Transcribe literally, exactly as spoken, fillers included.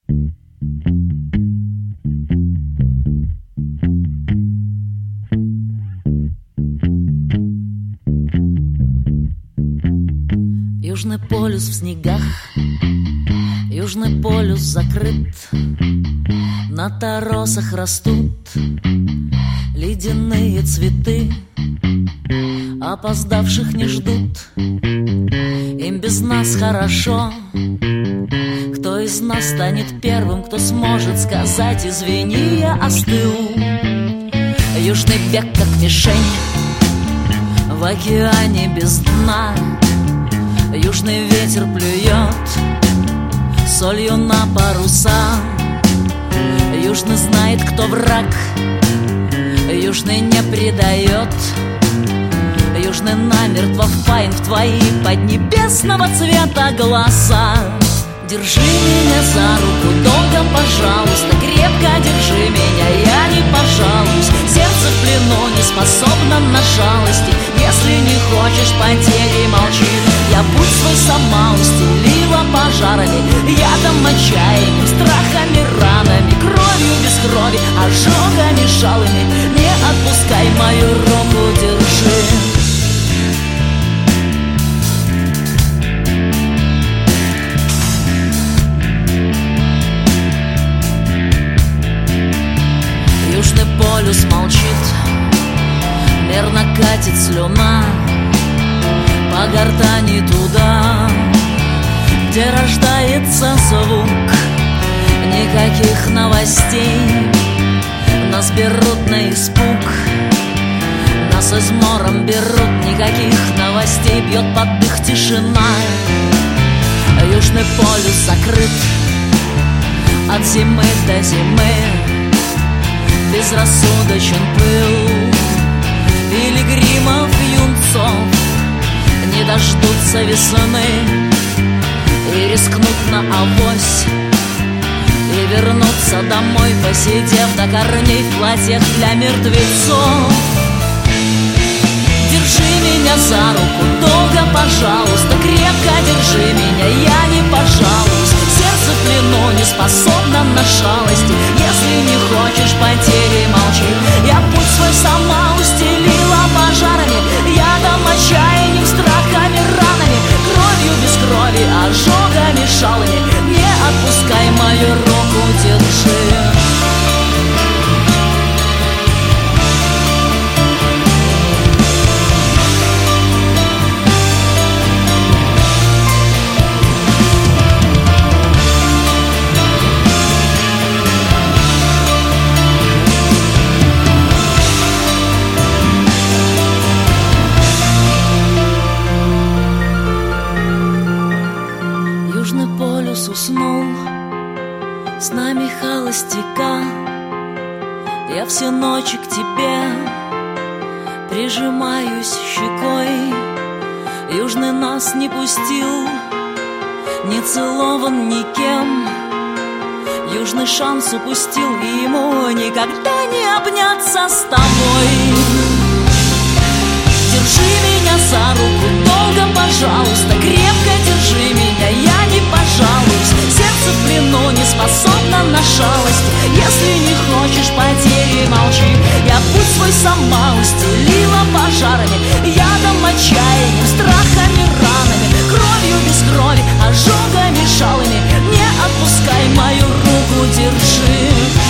Южный полюс в снегах, Южный полюс закрыт. На торосах растут ледяные цветы. Опоздавших не ждут, им без нас хорошо. Кто из нас станет первым, кто сможет сказать: извини, я остыл. Южный бег как мишень в океане без дна. Южный ветер плюет солью на паруса. Южный знает, кто враг, Южный не предает. Южный намертво впаян в твои поднебесного цвета глаза. Держи меня за руку долго, пожалуйста, крепко держи меня, я не пожалуюсь. Сердце в плену не способно на жалости. Если не хочешь потери, молчи. Я путь свой сама устелила пожарами, ядом, отчаянием, страхами, ранами, кровью без крови, ожогами, жалами. Не отпускай мою руку, держи. Южный полюс молчит, мерно катит слюна по гортани туда, где рождается звук. Никаких новостей, нас берут на испуг, нас измором берут. Никаких новостей, бьет под дых тишина. Южный полюс закрыт от зимы до зимы. Безрассудочен пыл пилигримов, юнцов. Не дождутся весны и рискнут на авось, и вернуться домой, посидев до корней в платьях для мертвецов. Держи меня за руку долго, пожалуйста, крепко держи меня, я не пожалуюсь. Сердце в плену не способно на шалости. Если не хочешь потери, молчи. Я путь свой сама устелила пожарами, ядом, отчаянием, страхами, ранами, кровью без крови, ожогами, шалами. Не отпускай мою руку, держи. Уснул с нами холостяка. Я всю ночь к тебе прижимаюсь щекой. Южный нас не пустил, не целован никем. Южный шанс упустил, и ему никогда не обняться с тобой. Держи меня за руку долго, пожалуйста, крепко держи меня, я не пожалуюсь. Сердце в плену не способно на шалость. Если не хочешь потери, молчи. Я путь свой сама устелила пожарами, ядом, отчаянием, страхами, ранами, кровью без крови, ожогами, шалами. Не отпускай мою руку, держи.